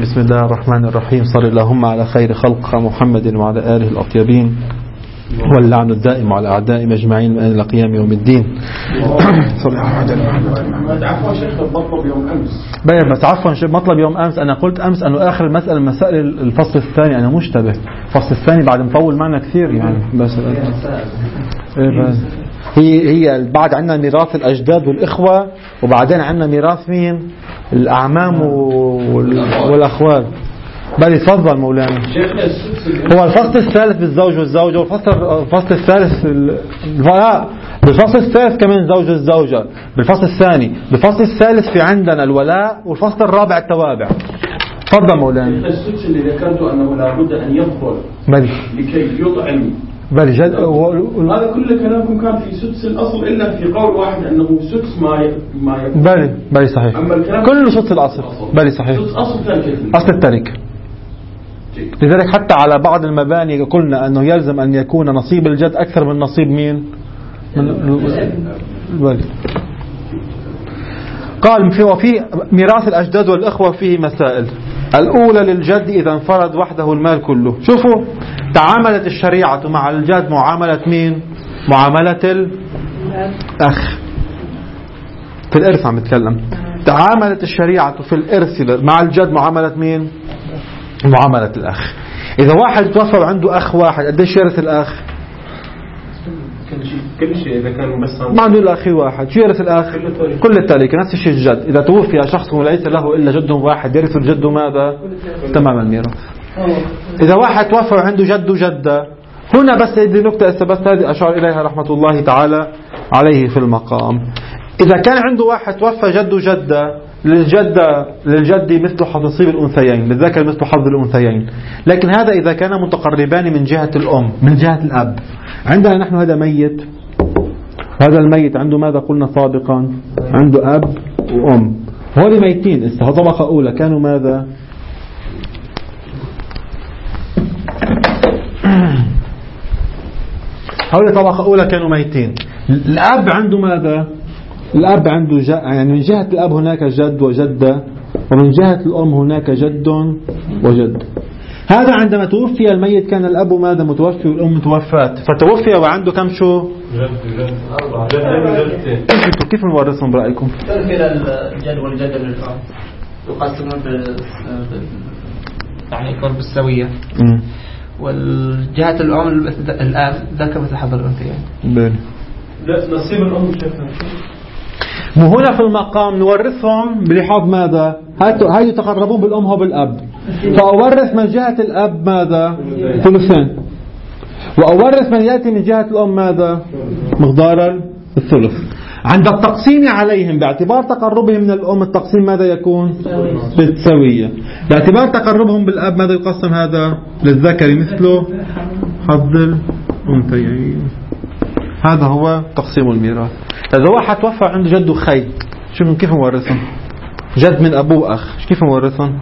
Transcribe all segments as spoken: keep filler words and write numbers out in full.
بسم الله الرحمن الرحيم. صلى اللهم على خير خلق محمد وعلى آله الأطيبين، واللعن الدائم على أعدائهم أجمعين إلى قيام يوم الدين. صلى الله عليه وسلم. عفوا شيخ مطلب يوم أمس. بير بس عفوا شيخ مطلب يوم أمس. أنا قلت أمس أنه آخر المسألة مسائل الفصل الثاني. أنا مشتبه الفصل الثاني بعد مطول معنا كثير يعني. بس هي هي بعد عندنا ميراث الأجداد والإخوة، وبعدين عندنا ميراث مين؟ الأعمام والأخوال. بل تفضل مولانا. هو الفصل الثالث بالزوج والزوجة، والفصل الفصل الثالث الولاء. بالفصل الثالث كمان زوج والزوجة. بالفصل الثاني بالفصل الثالث في عندنا الولاء، والفصل الرابع التوابع. تفضل مولانا. السدس اللي ذكرته أنه لابد أن يدخل بل لكي يطعم. بل جد هذا كل كلامكم كان في سدس الأصل إلا في قول واحد أنه سدس ما ما يكون. بل بل صحيح. كل سدس الأصل. بل صحيح. سدس أصل ثالث. أصل التركة. لذلك حتى على بعض المباني قلنا أنه يلزم أن يكون نصيب الجد أكثر من نصيب مين؟ من الولد. قال في وفي ميراث الأجداد والإخوة فيه مسائل. الأولى للجد إذا انفرد وحده المال كله. شوفوا تعاملت الشريعة مع الجد معاملة مين؟ معاملة الأخ. في الإرث عم نتكلم. تعاملت الشريعة في الإرث مع الجد معاملة مين؟ معاملة الأخ. إذا واحد توفى وعنده أخ واحد، قديش يرث الأخ؟ كل شيء كل شيء إذا كان بس ما عنده إلا أخي واحد، شو يرث الأخ؟ كل التركة. نفس الشيء الجد. إذا توفي شخص وليس له إلا جد واحد، يرث الجد ماذا؟ تمام الميراث. إذا واحد توفى وعنده جد وجدة، هنا بس هذه نقطة بس هذه أشار إليها رحمة الله تعالى عليه في المقام. إذا كان عنده واحد توفى جد وجدة، للجدة للجد مثل حظ نصيب الأنثيين، للذكر مثل حظ الأنثيين. لكن هذا إذا كان متقربان من جهة الأم من جهة الأب. عندنا نحن هذا ميت، هذا الميت عنده ماذا قلنا سابقا؟ عنده أب وأم، هؤلاء ميتين. استها طبقة أولى كانوا ماذا؟ هؤلاء طبقة أولى كانوا ميتين. الأب عنده ماذا؟ الأب عنده ج... يعني من جهة الأب هناك جد وجدة، ومن جهة الأم هناك جد وجد. هذا عندما توفي الميت كان الأب ماذا؟ متوفي والأم متوفاة، فتوفي وعنده كم شو؟ جد جد. كيف نورثهم برأيكم؟ كده الجد والجدة للأم يقسمون بال يعني يكون بالسوية، والجهة الأم الآب ذاك مثل حظ الأنثيين. بل لا نصيب الأم شكله. مو هنا في المقام نورثهم بلحاظ ماذا؟ هاي يتقربون بالأم وبالأب، فأورث من جهة الأب ماذا؟ ثلثين، وأورث من يأتي من جهة الأم ماذا؟ مقدار الثلث. عند التقسيم عليهم باعتبار تقربهم من الأم التقسيم ماذا يكون؟ بالسوية. باعتبار تقربهم بالأب ماذا يقسم هذا؟ للذكر مثله حظ الأنثيين. هذا هو تقسيم الميراث. إذا واحد توفى عنده جد وخي، شو كيف نورثهم؟ جد من أبوه أخ، كيف نورثهم؟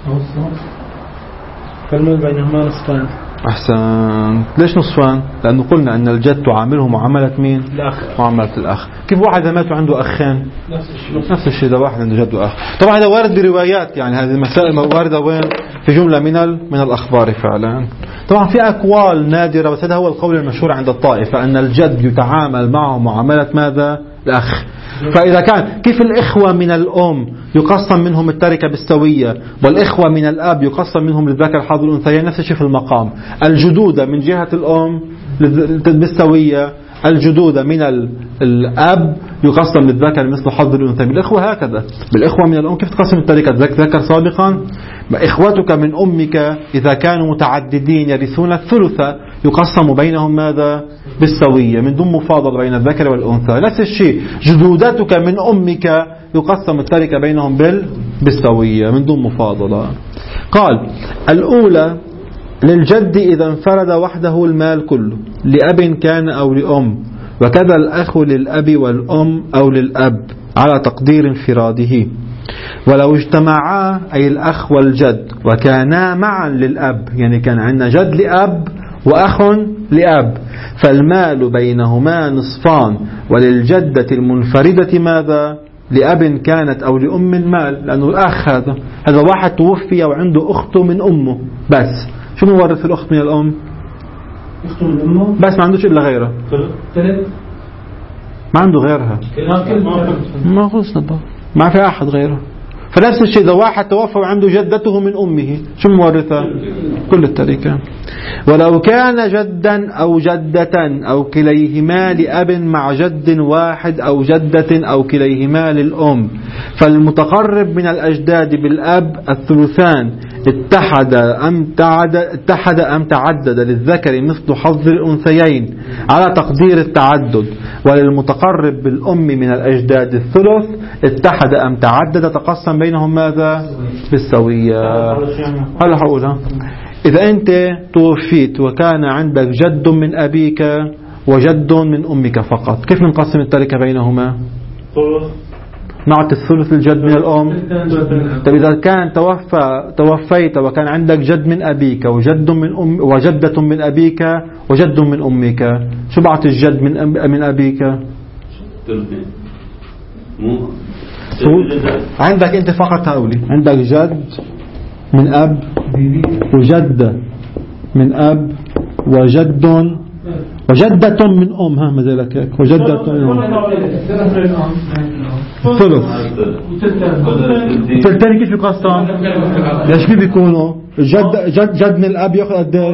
فالمال بينهما نصفان. أحسن. ليش نصفان؟ لأنه قلنا أن الجد تعامله معاملة مين؟ الأخ. معاملة الأخ. كيف واحد مات وعنده أخين؟ نفس الشيء. نفس الشيء. ده واحد عنده جد وأخ. طبعا هذا وارد بروايات، يعني هذه المسائل واردة وين؟ في جملة من من الأخبار فعلا. طبعا في أقوال نادرة، بس هذا هو القول المشهور عند الطائفة أن الجد يتعامل معه معاملة ماذا؟ الأخ. فإذا كان كيف الإخوة من الأم يقسم منهم التركة بالسوية، والإخوة من الأب يقسم منهم للذكر حظ الأنثيين، نفس الشيء في المقام. الجدودة من جهة الأم بالسوية، الجدودة من الأب يقسم للذكر مثل حظ الأنثيين. بالإخوة هكذا. بالإخوة من الأم كيف تقسم التركة؟ ذكر سابقا. إخوتك من أمك إذا كانوا متعددين يرثون الثلث، يقسم بينهم ماذا؟ بالسوية، من دون مفاضلة بين الذكر والأنثى. نفس الشيء جدودتك من أمك يقسم التركة بينهم بال بالسوية من دون مفاضلة. قال الأولى للجد إذا انفرد وحده المال كله، لأب كان أو لأم، وكذا الأخ للأب والأم أو للأب على تقدير انفراده. ولو اجتمعا أي الأخ والجد وكانا معا للأب، يعني كان عندنا جد لأب وأخ لأب، فالمال بينهما نصفان، وللجدة المنفردة ماذا؟ لأب كانت أو لأم المال، لأنه الأخ هذا هذا واحد توفي وعنده أخته من أمه بس، شو مورث الأخت من الأم؟ أخته من أمه بس ما عندوش إلا غيرها، ما عنده غيرها، ما خلصنا بقى ما في أحد غيرها. فنفس الشيء إذا واحد توفى وعنده جدته من أمه شو مورثها؟ كل التركة. ولو كان جدا أو جدة أو كليهما لأب مع جد واحد أو جدة أو كليهما للأم، فالمتقرب من الأجداد بالأب الثلثان اتحد أم تعدد, اتحد أم تعدد للذكر مثل حظ الأنثيين على تقدير التعدد، وللمتقرب بالأم من الأجداد الثلث اتحد أم تعدد تقسم بينهم ماذا؟ بالسوية. هلا حقولها إذا أنت توفيت وكان عندك جد من أبيك وجد من أمك فقط، كيف نقسم التركة بينهما؟ نعطي الثلث الجد من الأم. طيب إذا كان توفى توفيت وكان عندك جد من أبيك وجد من أم وجدة من أبيك وجد من أمك، شو بعطي الجد من أم من أبيك؟ عندك أنت فقط هؤلاء، عندك جد من أب وجدة من أب وجد وجدة من أم، ها ما زي لك هيك وجدة من أم. ثلث ثلثين كيف يقسم؟ ليش كيف بيكونوا؟ جد جد جد من الأب يأخذ قديش؟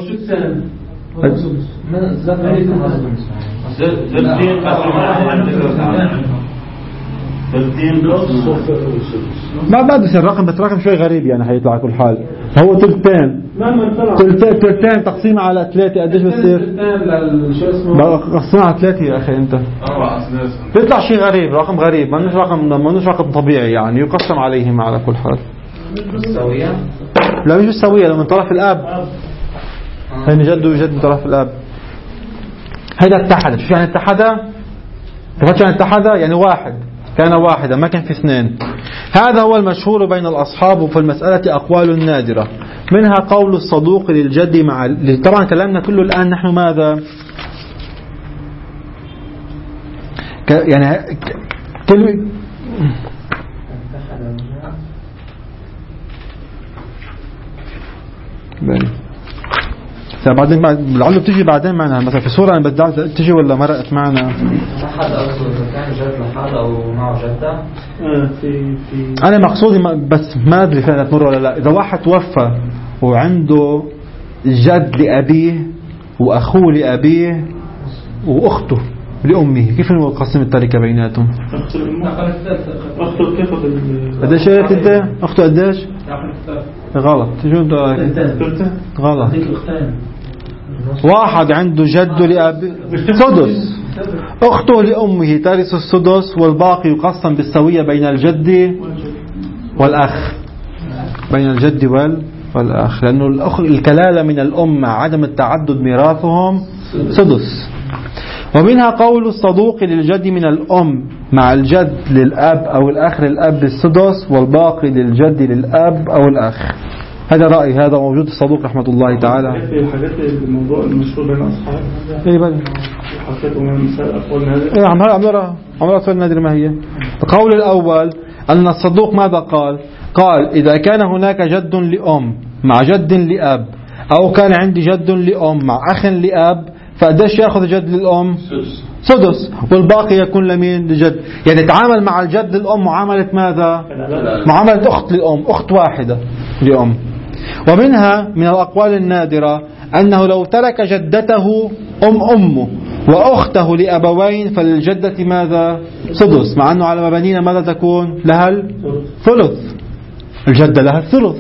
ما بعد بس الرقم بس رقم شوي غريب يعني حيطلع على كل حال. هو ثلثين ثلثين ثلثين تقسيم على ثلاثة قديش بصير؟ قسمها على ثلاثة يا أخي أنت بيطلع شيء غريب، رقم غريب ما نش رقم ما نش رقم طبيعي يعني يقسم عليهم على كل حال. بالسوية؟ لا مش بالسوية، لو من طرف الأب هين جد وجد من طرف الأب هيدا اتحد. شو يعني اتحد؟ شو يعني اتحد؟ يعني واحد كان واحدا ما كان في اثنين. هذا هو المشهور بين الأصحاب، وفي المسألة أقوال نادرة منها قول الصدوق للجد مع طبعا كلامنا كله الآن نحن ماذا ك... يعني كل بني بعدين لعله بتيجي بعدين معنا مثلا في صورة أنا بدي تيجي ولا مرقت معنا أحد أصل كان جد لحد أو معه جدة. في في أنا مقصودي بس ما أدري فين تمر ولا لا. إذا واحد توفى وعنده جد لأبيه وأخوه لأبيه وأخته لأمه، كيف نقسم التركة بيناتهم؟ أخته كيف قديش قلت أنت؟ أخته قديش؟ غلط. شو أنت؟ غلط. واحد عنده جد لأبيه سدس، أخته لأمه ترث السدس، والباقي يقسم بالسوية بين الجد والأخ، بين الجد وال والأخ، لأنه الأخ الكلالة من الأم مع عدم التعدد ميراثهم سدس. ومنها قول الصدوق للجد من الأم مع الجد للأب أو الأخ للأب السدس، والباقي للجد للأب أو الأخ. هذا رأي هذا موجود الصدوق رحمة الله تعالى. حاجات الموضوع المشهور بين الأصحاب إيه بل حكيت من المثال أقوال نادر. إيه عمرها عمرها عمرها أقوال نادر ما هي. القول الأول أن الصدوق ماذا قال؟ قال إذا كان هناك جد لأم مع جد لأب، أو كان عندي جد لأم مع أخ لأب، فقديش يأخذ جد للأم؟ سدس، والباقي يكون لمين؟ لجد. يعني تعامل مع الجد للأم معاملة ماذا؟ معاملة أخت للأم، أخت واحدة لأم. ومنها من الأقوال النادرة أنه لو ترك جدته أم أمه وأخته لأبوين فللجدة ماذا؟ سدس، مع أنه على مبانينا ماذا تكون؟ لها الثلث، الجدة لها الثلث.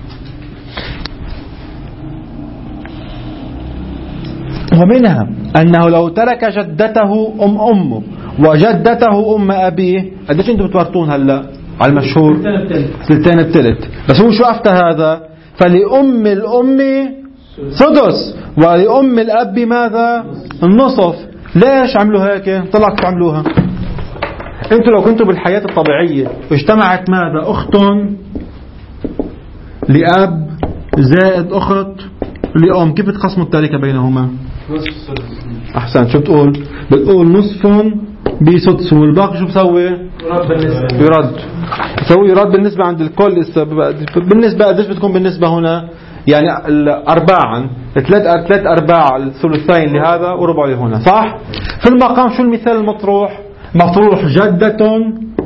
ومنها أنه لو ترك جدته أم أمه وجدته أم أبيه، قديش أنتم بتورطون هلا على المشهور؟ ثلثين الثلث. بس هو شو أفتى هذا؟ فلأم الأم سدس ولأم الأب ماذا؟ النصف. ليش عملوا هيك؟ طلعت تعملوها أنتم لو كنتوا بالحياة الطبيعية واجتمعت ماذا؟ أخت لأب زائد أخت لأم، كيف تقسموا التركة بينهما؟ أحسن. شو بتقول؟ بتقول نصف بسدس، والباقي شو بسوي؟ يرد. يسوي يرد بالنسبة عند الكل. بالنسبة قديش بتكون بالنسبة هنا؟ يعني أرباعا، ثلاث ثلاث أرباع الثلثين لهذا وربع لهنا، صح؟ في المقام شو المثال المطروح؟ مطروح جدة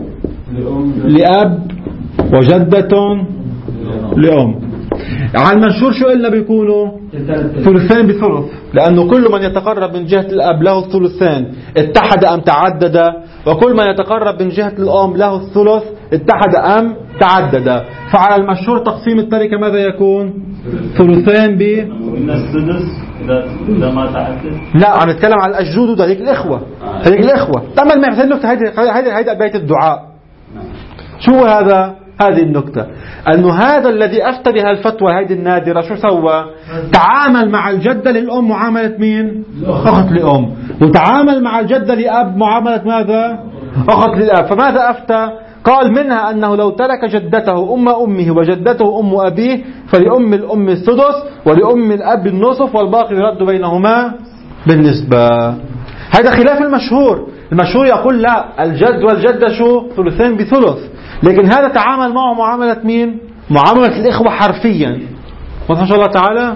لأب وجدة لأم. على المنشور شو قلنا بيكونوا؟ ثلثين بثلث، لأنه كل من يتقرب من جهة الأب له الثلثين اتحد أم تعدد، وكل من يتقرب من جهة الأم له الثلث اتحد أم تعدد. فعلى المشهور تقسيم التركة ماذا يكون؟ ثلثين ب من السدس إذا ما تعدد. لا، عم نتكلم على الأجدود هذيك الإخوة، هذيك الإخوة. تمام، ما يحسن النكتة هيدي هيدي هيدي بيت الدعاء. شو هذا؟ هذه النكتة أنه هذا الذي أفتى بها الفتوى هذه النادرة شو سوى؟ تعامل مع الجدة للأم معاملة مين؟ أخت لأم. وتعامل مع الجدة لأب معاملة ماذا؟ أخت للأب. فماذا أفتى؟ قال منها أنه لو ترك جدته أم أمه وجدته أم أبيه فلأم الأم السدس ولأم الأب النصف والباقي يرد بينهما بالنسبة. هذا خلاف المشهور. المشهور يقول لا، الجد والجدة شو؟ ثلثين بثلث. لكن هذا تعامل معه معاملة مين؟ معاملة الإخوة حرفيا. وإن شاء الله تعالى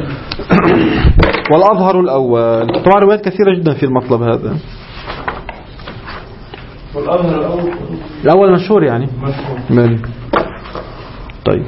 والأظهر الأول. طبعا روايات كثيرة جدا في المطلب هذا. والأظهر الأول الأول مشهور يعني مشهور. طيب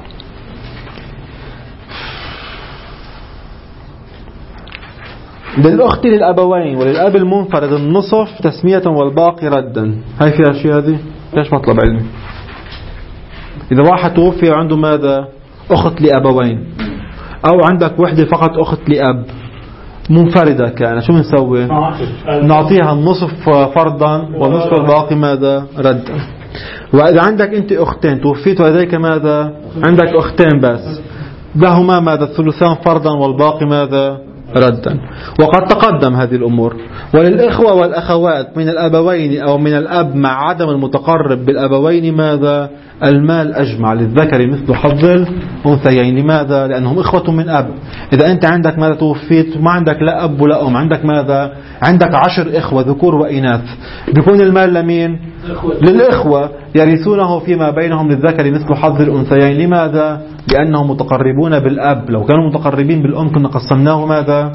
للأخت للأبوين وللأب المنفرد النصف تسمية والباقي ردا. هاي في أشياء هذه ليش مطلب علمي؟ إذا واحد توفي عنده ماذا؟ أخت لأبوين، أو عندك وحدة فقط أخت لأب منفردة كان، شو نسوي؟ نعطيها النصف فرضا والنصف الباقي ماذا؟ ردا. وإذا عندك أنت أختين توفيت ولديك ماذا؟ عندك أختين بس، لهما ماذا؟ الثلثان فرضا والباقي ماذا؟ ردا. وقد تقدم هذه الأمور. وللإخوة والأخوات من الأبوين أو من الأب مع عدم المتقرب بالأبوين ماذا؟ المال أجمع للذكر مثل حظ الأنثيين. لماذا؟ لأنهم إخوة من أب. إذا أنت عندك ماذا توفيت ما عندك لا أب ولا أم، عندك ماذا؟ عندك عشر إخوة ذكور وإناث، بيكون المال لمين؟ للإخوة يرثونه فيما بينهم للذكر مثل حظ الأنثيين. لماذا؟ لأنهم متقربون بالأب. لو كانوا متقربين بالأم كنا قسمناه ماذا؟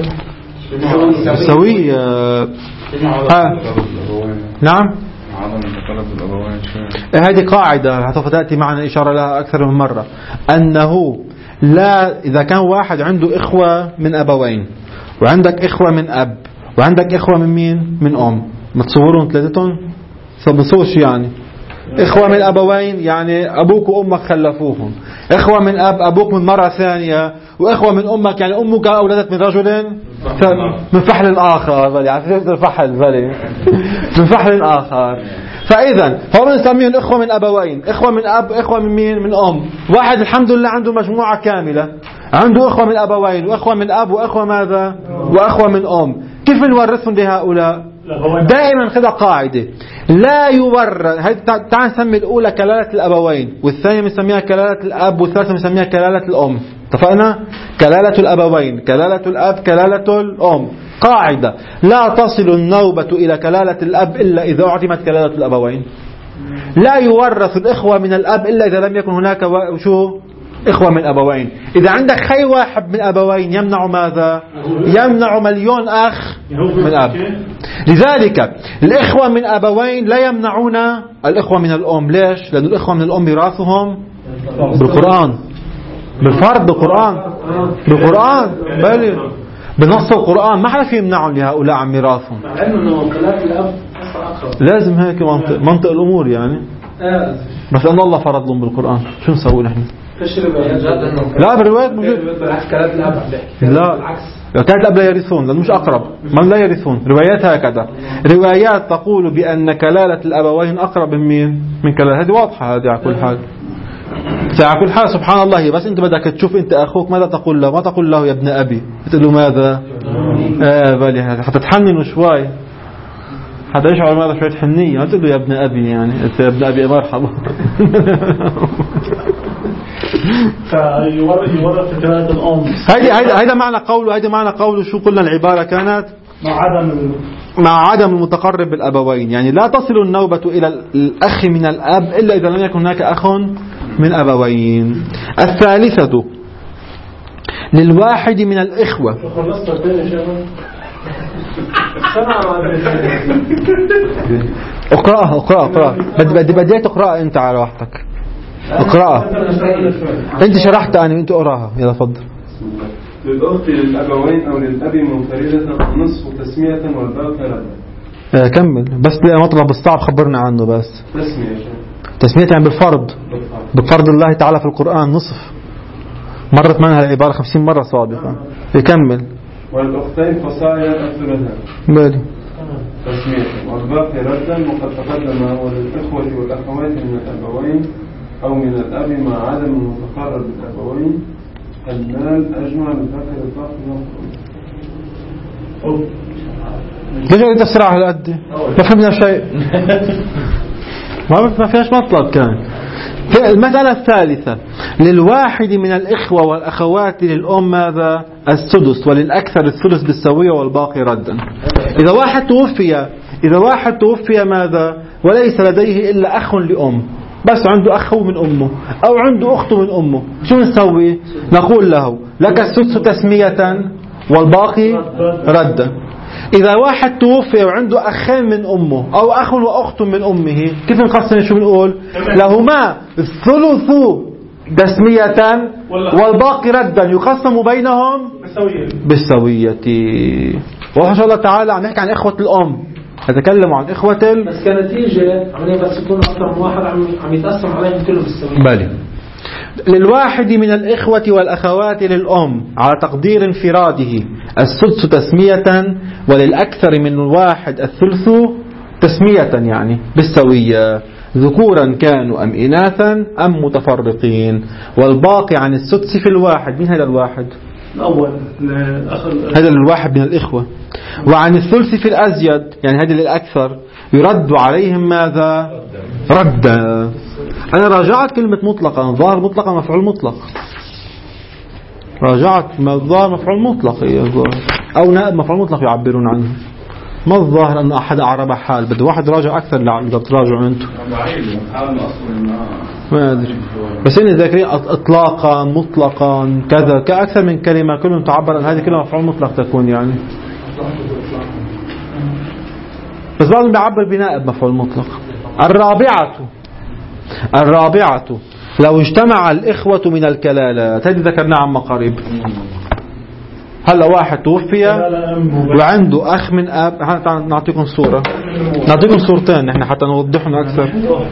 سوي. ها نعم، هذه قاعدة تأتي معنا إشارة لها أكثر من مرة، أنه لا، إذا كان واحد عنده إخوة من أبوين وعندك إخوة من أب وعندك إخوة من مين؟ من أم، ما تصورون ثلاثتهم بنصورش يعني. إخوة من أبوين يعني أبوك وأمك خلفوهم، إخوة من أب أبوك من مرة ثانية، وإخوة من أمك يعني أمك أولدت من رجل من فحل آخر، بل يعني الفحل بل من فحل آخر. فإذا هو بنسميهم إخوة من أبوين، إخوة من أب، إخوة من مين؟ من أم. واحد الحمد لله عنده مجموعة كاملة، عنده إخوة من أبوين وإخوة من أب وإخوة ماذا؟ وإخوة من أم. كيف نورثهم لهؤلاء؟ دائما كذا قاعدة، لا يورث. تعال نسمي الأولى كلالة الأبوين، والثانية بنسميها كلالة الأب، والثالثة بنسميها كلالة الأم. اتفقنا؟ كلالة الأبوين، كلالة الأب، كلالة الأم. قاعدة: لا تصل النوبة إلى كلالة الأب إلا إذا أعدمت كلالة الأبوين. لا يورث الإخوة من الأب إلا إذا لم يكن هناك شو؟ إخوة من أبوين. إذا عندك خي واحد من أبوين يمنع ماذا؟ يمنع مليون أخ من أب. لذلك الإخوة من أبوين لا يمنعون الإخوة من الأم. ليش؟ لأن الإخوة من الأم يراثهم بالقرآن، بالفرض، بالقرآن، بالقرآن، بل بنص القرآن. ما حدا في يمنعهم لهؤلاء عن ميراثهم. لازم هيك منطق منطق الأمور يعني. بس أن الله فرض لهم بالقرآن، شو نسوي نحن؟ لا بالروايات موجود. لا كانت الأب لا يرثون لأنه مش أقرب، من لا يرثون. روايات هكذا، روايات تقول بأن كلالة الأبوين أقرب من مين؟ من كلالة. هذه واضحة هذه على كل حال. على كل حال سبحان الله. بس أنت بدك تشوف أنت أخوك ماذا تقول له. ما تقول له يا ابن أبي، تقول له ماذا؟ آه بالي هذا حتى تحنن شوي، حتى يشعر ماذا شوية حنية. ما تقول له يا ابن أبي، يعني أنت يا ابن أبي مرحبا. فيورث كلالة الأم. هيدا هيدا هيدا معنى قوله. هيدا معنى قوله. شو قلنا العبارة كانت؟ مع عدم مع عدم المتقرب بالأبوين، يعني لا تصل النوبة إلى الأخ من الأب إلا إذا لم يكن هناك أخ من أبوين. الثالثة للواحد من الإخوة. اقرأها اقرأها اقرأها بدي بدي تقرأها أنت على راحتك. اقرأها أنت شرحت أنا أنت اقرأها يلا تفضل. للأخت للأبوين أو للأب منفردة نصف تسمية والباقي ردا. كمل بس مطلب الصعب خبرنا عنه بس. تسمية تسمية يعني بالفرض بفرض الله تعالى في القرآن نصف مرت منها العبارة خمسين مرة سابقا. يكمل. والأختين فصاعدا الثلثان بالي تسمية والباقي ردا. وقد تقدم هو للإخوة والأخوات من الأبوين أو من الأب مع عدم المتقرب بالأبوين المال أجمع لذكر الباقي. ليش أنت تفسر على قد ما فهمنا شيء ما فيهاش مطلب. كان المسألة الثالثة للواحد من الإخوة والأخوات للأم ماذا؟ السدس وللأكثر الثلث بالسوية والباقي ردا. إذا واحد توفي إذا واحد توفي ماذا؟ وليس لديه إلا أخ لأم بس عنده أخ من أمه أو عنده أخت من أمه شو نسوي؟ نقول له لك السدس تسمية والباقي ردا. إذا واحد توفي وعنده أخين من أمه أو أخ وأخت من أمه كيف نقسم؟ شو بنقول؟ لهما الثلث تسمية والباقي ردا يقسم بينهم بالسوية. والله إن شاء الله تعالى عم نحكي عن إخوة الأم نتكلم عن إخوة ال... بس كنتيجة عملية بس يكون أكثر من واحد عم عم يتقسم عليهم كله بالسوية. بالي للواحد من الإخوة والأخوات للأم على تقدير انفراده السدس تسمية وللأكثر من واحد الثلث تسمية يعني بالسوية ذكورا كانوا أم إناثا أم متفرقين. والباقي عن السدس في الواحد. مين هذا الواحد؟ الأول هذا الواحد من الإخوة. وعن الثلث في الأزيد يعني هذا للأكثر يرد عليهم ماذا؟ ردا. أنا راجعت كلمة مطلقا ظاهر مطلقا مفعول مطلق. راجعت ظاهر مفعول مطلق أو نائب مفعول مطلق يعبرون عنه. ما الظاهر أن أحد أعرب حال بده واحد راجع أكثر إذا بتراجعوا أنتم ما أدري بس إن ذاكرين إطلاقا مطلقا كذا كأكثر من كلمة كلهم تعبر عن هذه كلمة مفعول مطلق تكون يعني بس بعضهم بيعبر بنائب مفعول مطلق. الرابعة الرابعة لو اجتمع الإخوة من الكلالات هذه ذكرناها عن قريب. هلا واحد توفي وعنده أخ من أب. نعطيكم صورة نعطيكم صورتين نحن حتى نوضحهم أكثر.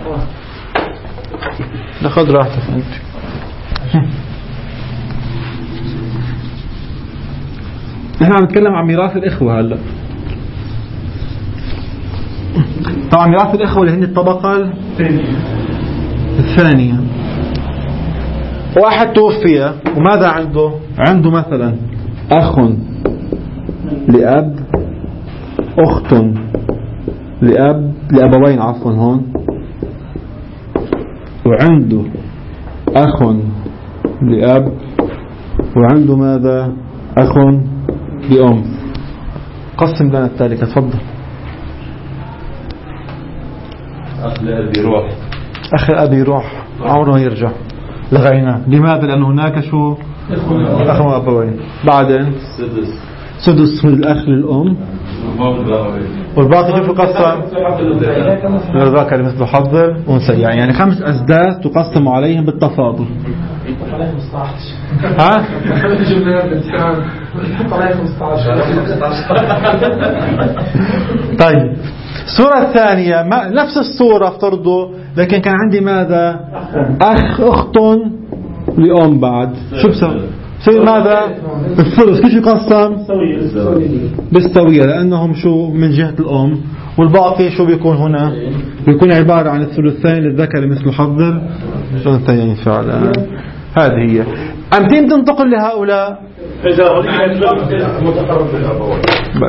ناخذ راحتك أنت. نحن عم نتكلم عن ميراث الإخوة. هلا طبعا ميراث الإخوة اللي هن الطبقة الثانية. واحد توفي وماذا عنده؟ عنده مثلا أخ لأب أخت لأب لأبوين عفوا هون وعنده أخ لأب وعنده ماذا؟ أخ لأم. قسم لنا التالي تفضل. أخ لأبي روح أخ أبي روح عمره يرجع لغينا. لماذا؟ لأن هناك شو أخ وأبوين. بعدين سدس سدس من الأخ للأم والباقي كيف يقسم؟ الذكر مثل حظ الأنثى يعني خمس أسداس تقسم عليهم بالتفاضل. ها؟ طيب الصورة الثانية نفس الصورة افترضوا لكن كان عندي ماذا؟ أخ أخت لأم بعد شو بسوي؟ سوي ماذا؟ الثلث كيف يقسم؟ بالسوية لأنهم شو من جهة الأم والباقي شو بيكون هنا؟ بيكون عبارة عن الثلثين للذكر مثل حظ الأنثيين فعلا. هذه هي. أمتين تنتقل لهؤلاء إذا متقرب بالأبوين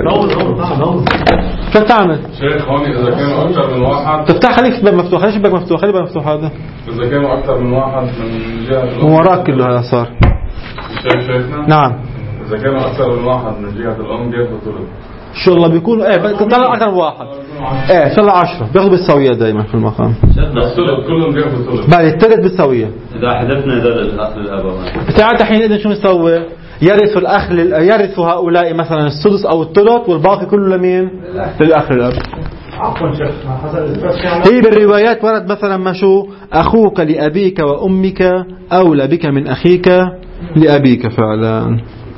شو تعمل؟ شيخ هون إذا كانوا أكثر من واحد تفتح خليك شباك مفتوح خليك شباك مفتوح خليك مفتوح هذا إذا كانوا أكثر من واحد من جهة وراك كله هذا صار. شيخ شيخنا نعم إذا كانوا أكثر من واحد من جهة الأم بياخذوا ثلث إن شاء الله بيكونوا إيه طلع أكثر من واحد إيه إن شاء الله عشرة بياخذوا بالسوية دائما في المقام. الثلث كلهم بياخذوا الثلث. بعد الثلث بالسوية. إذا حذفنا هذول الأخ للأبوين. تعال الحين إذا شو نسوي؟ يرث الأخ لل... يرث هؤلاء مثلا السدس أو الثلث والباقي كله لمين؟ للأخ للأب. عفوا شيخ هي بالروايات ورد مثلا ما شو أخوك لأبيك وأمك أولى بك من أخيك لأبيك فعلا.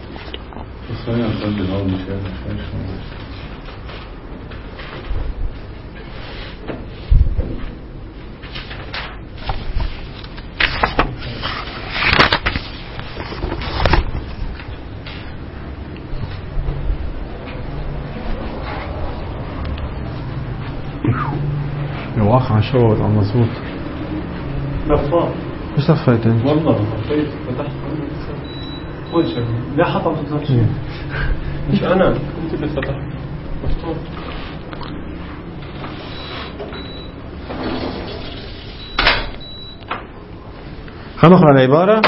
واقع شوط على مظبوط. لفاف مش لفيت انت والله لفيت فتحت كل شيء لا حط على شيء مش انا انت اللي فتحت مفتوح. خلينا نقرأ العبارة.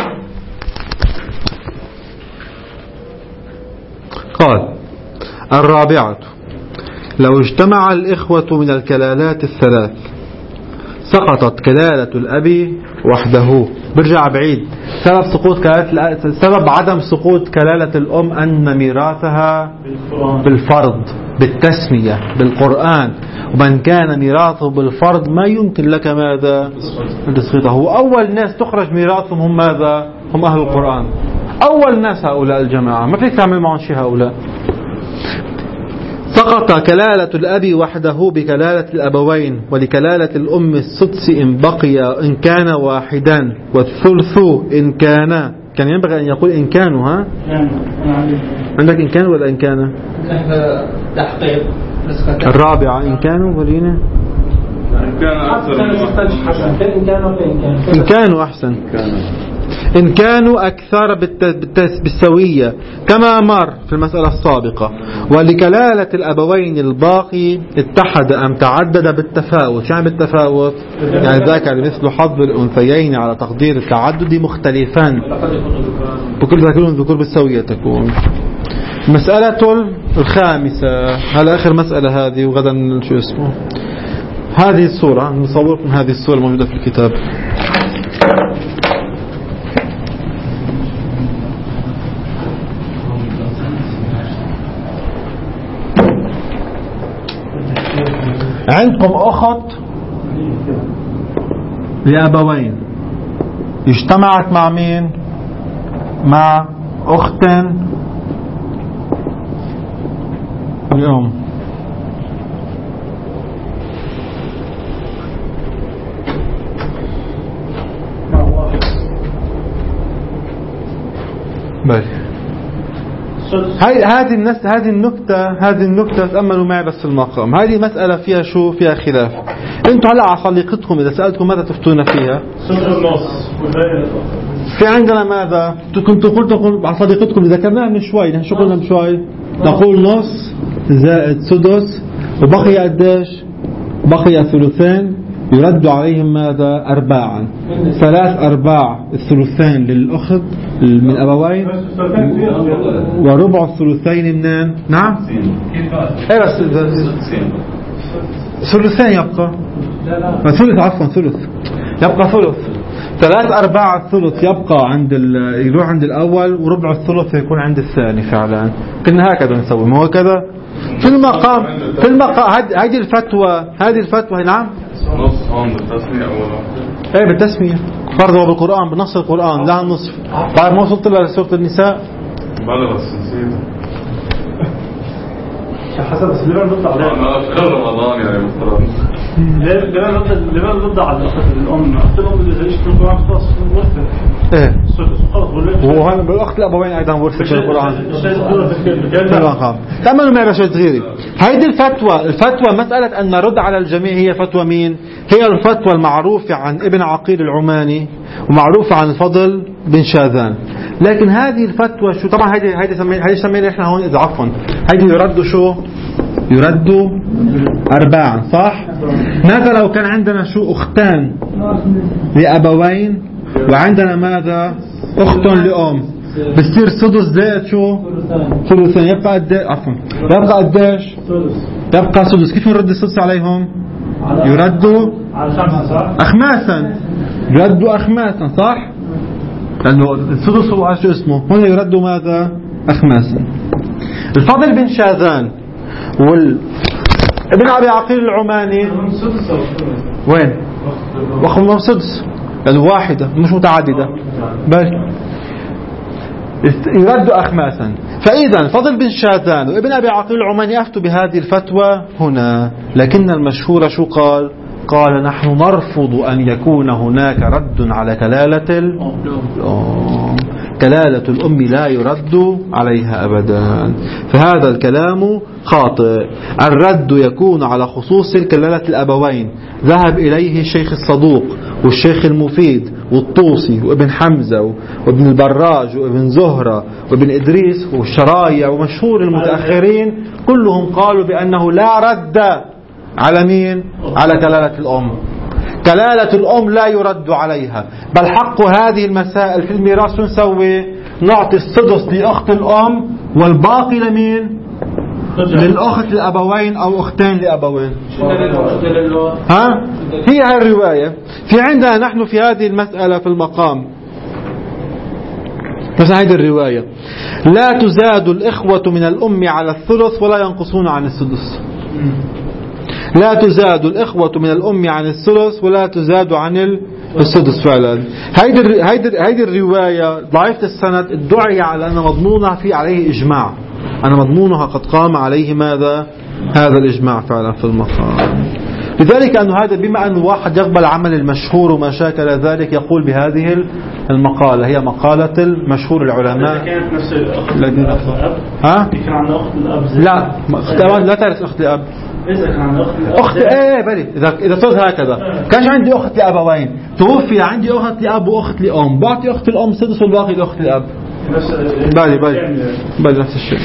قال الرابعة لو اجتمع الإخوة من الكلالات الثلاث سقطت كلالة الأب وحده. برجع بعيد سبب سقوط كلالة سبب عدم سقوط كلالة الأم أن ميراثها بالفرض بالتسمية بالقرآن، ومن كان ميراثه بالفرض ما يمكن لك ماذا تسقطه. أول ناس تخرج ميراثهم هم ماذا؟ هم أهل القرآن. أول ناس هؤلاء الجماعة ما فيك تعمل معهم شيء. هؤلاء سقط كلالة الأب وحده بكلالة الأبوين، ولكلالة الأم السدس إن بقي إن كان واحدا، والثلث إن كان. كان ينبغي أن يقول إن كانوا. ها عندك إن كانوا ولا إن كان؟ تحقيق. الرابعة إن كانوا ولينا إن كان أكثر من واحد. إن كانوا إن كانوا أحسن إن كانوا أكثر بالسوية كما مر في المسألة السابقة. ولكلالة الأبوين الباقي اتحد أم تعدد بالتفاوت. يعني بالتفاوت يعني ذاك مثل حظ الأنثيين على تقدير التعدد مختلفان، بكل ذكرون ذكور بالسوية تكون. مسألة الخامسة هذا آخر مسألة هذه، وغدا شو اسمه هذه الصورة نصوركم هذه الصورة الموجودة في الكتاب. عندكم أخت لأبوين اجتمعت مع مين؟ مع أخت الأم. بس هذه الناس هذه النكتة هذه النكتة تأملوا معي بس المقام. هذه مسألة فيها شو فيها خلاف. انتوا هلا على صديقتكم إذا سألتكم ماذا تفتون فيها؟ في عندنا ماذا؟ كنتوا قلتوا على صديقتكم اللي ذكرناها من شوي. شو قلنا من شوي؟ نقول نص زائد سدس وبقي قديش؟ بقي ثلثين يرد عليهم ماذا؟ أرباعا. ثلاث أرباع الثلثين للأخت من أبوين وربع الثلثين منين؟ نعم ايه بس ثلثين يبقى ثلث عفوا ثلث يبقى ثلث. ثلاث أرباع الثلث يبقى عند يروح عند الأول، وربع الثلث يكون عند الثاني. فعلا كنا هكذا نسوي ما هو كذا في المقام في المقام. هذه الفتوى هذه الفتوى نعم نص هون بالتسمية أولا. ايه بالتسمية فرضوا بالقرآن بنص القرآن لا النصف. بعد ما وصلت لسورة النساء بلغ السنسين حسب بس لمن نطلع في رمضان يعني مفترض لمن نطلع على الأخت الأم أخت الأم اللي تعيش في القرآن خلاص ورثة ايه خلاص. وهنا بالأخت الأبوين أيضا ورثة في القرآن. تعملوا معي بشيء صغيري. هذه الفتوى الفتوى مسألة أن نرد على الجميع هي فتوى مين؟ هي الفتوى المعروفة عن ابن عقيل العماني ومعروفة عن الفضل بن شاذان. لكن هذه الفتوى شو طبعا هذه هذه سمينا هذه سمينا احنا هون إذا عفوا هذه يردوا شو يردوا أرباعا صح. ماذا لو كان عندنا شو أختان لأبوين وعندنا ماذا أخت لأم؟ بصير سدس زائد شو؟ ثلثين. يبقى قد عفوا يبقى قديش؟ يبقى سدس. كيف نرد السدس عليهم؟ يردوا أخماسا. يردوا أخماسا صح؟ لأنه السدس هو شو اسمه؟ هنا يردوا ماذا؟ أخماسا. الفضل بن شاذان وال ابن أبي عقيل العماني وين؟ وخم سدس لأنه واحدة مش متعددة بل يردوا أخماسا. فإذا فضل بن شاذان وابن أبي عقيل العماني أفتوا بهذه الفتوى هنا، لكن المشهور شو قال؟ قال نحن نرفض أن يكون هناك رد على كلالة الأم. كلالة الأم لا يرد عليها أبدا، فهذا الكلام خاطئ. الرد يكون على خصوص كلالة الأبوين، ذهب إليه الشيخ الصدوق والشيخ المفيد والطوسي وابن حمزة وابن البراج وابن زهرة وابن إدريس والشرايع ومشهور المتأخرين، كلهم قالوا بأنه لا رد على مين؟ على كلالة الأم. كلالة الأم لا يرد عليها، بل حق هذه المسائل في الميراث نسوي؟ نعطي السدس لأخت الأم والباقي لمين؟ للأخت الأبوين أو أختين لأبوين. ها؟ هي هاي الرواية. في عندنا نحن في هذه المسألة في المقام بس هذه الرواية لا تزاد الإخوة من الأم على الثلث ولا ينقصون عن السدس. لا تزاد الإخوة من الأم عن الثلث ولا تزاد عن السدس. فعلا هيدي هيدي هيدي الرواية ضعيفة السند، ادعي على أن مضمونها في عليه إجماع، أن مضمونها قد قام عليه ماذا؟ هذا الإجماع فعلا في المقام. لذلك أنه هذا بما أن واحد يقبل عمل المشهور وما شاكل ذلك يقول بهذه المقالة، هي مقالة المشهور العلماء. كانت نفس الأخت الأب. ها؟ كان عندنا أخت الأب. لا أخت لا تعرف أخت الأب. إذا كان عندنا أخت الأب. أخت إيه بلي إذا إذا صار هكذا كانش عندي أخت لأبوين توفي عندي أخت لأب وأخت لأم، بعطي أخت الأم سدس والباقي لأخت الأب. بالي بالي بالي نفس الشيء.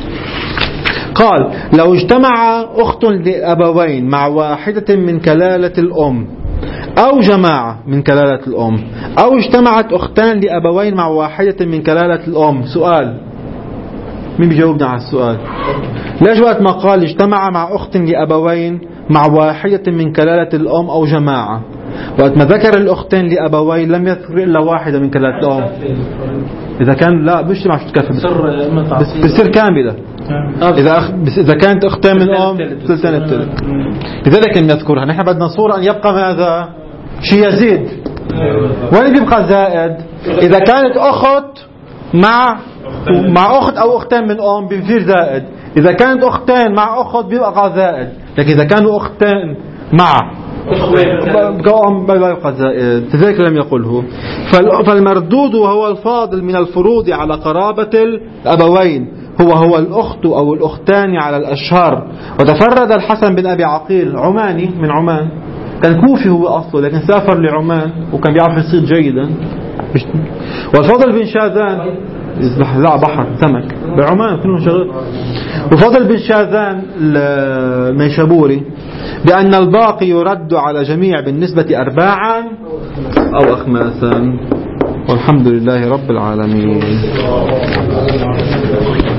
قال لو اجتمع أخت لأبوين مع واحدة من كلالة الأم أو جماعة من كلالة الأم، أو اجتمعت أختان لأبوين مع واحدة من كلالة الأم. سؤال، مين بيجاوبنا على السؤال؟ ليش وقت ما قال اجتمع مع أخت لأبوين مع واحدة من كلالة الأم أو جماعة، وقت ما ذكر الأختين لأبوين لم يذكر إلا واحدة من كلالة الأم؟ إذا كان لا بيجتمع مش تكفي بس بصير كاملة. إذا أخ... إذا كانت أختين من أم ثلثين الثلث. لذلك نذكرها. نحن بدنا صورة أن يبقى ماذا؟ شيء يزيد. وين بيبقى زائد؟ إذا كانت أخت مع مع أخت أو أختين من أم بيصير زائد. إذا كانت أختين مع أخت بيبقى زائد. لكن إذا كانوا أختين مع أم بيبقى زائد. لذلك لم يقله. فالمردود وهو الفاضل من الفروض على قرابة الأبوين هو هو الأخت أو الأختان على الأشهر. وتفرد الحسن بن أبي عقيل عماني من عمان، كان كوفي هو أصله لكن سافر لعمان وكان بيعرف الصيد جيدا. والفضل بن شاذان لا بحر سمك بعمان كلهم شغل. وفضل بن شاذان الميشابوري بأن الباقي يرد على جميع بالنسبة أرباعا أو أخماسا. والحمد لله رب العالمين.